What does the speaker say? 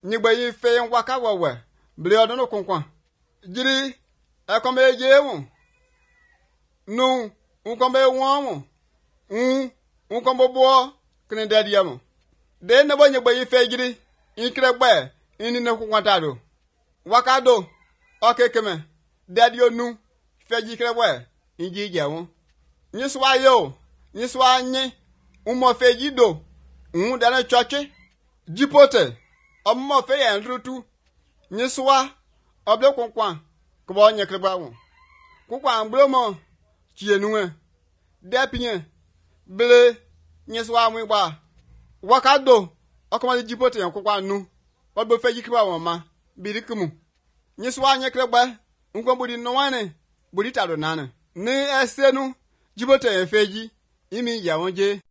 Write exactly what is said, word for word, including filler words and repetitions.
nyigba yi fe ngwa ka wewe bli odunu kunkwa jiri ekome je ewu nu nkome ewu un nkome bo kene dadiamo de ne bo nyigba yi fe jiri inkre gbe ini ne kunkwa tado wakado okekeme dadio nu fe ji kre gbe inji jewu nyiswa yo nyiswa nyi umo fe jido un dana chochi jipote ọmọ fe ya nrutu nyiswa oble kunkwa ko nye kreba won kunkwa mblomo chienuwe depinye ble nyiswa mu gba wakado okoma jipote yan kunkwa nu obo fe ji kreba won ma birikumu nyiswa nye kreba nko budi no wane budi tado nana ni esenu jipote yan feji imi ya wonje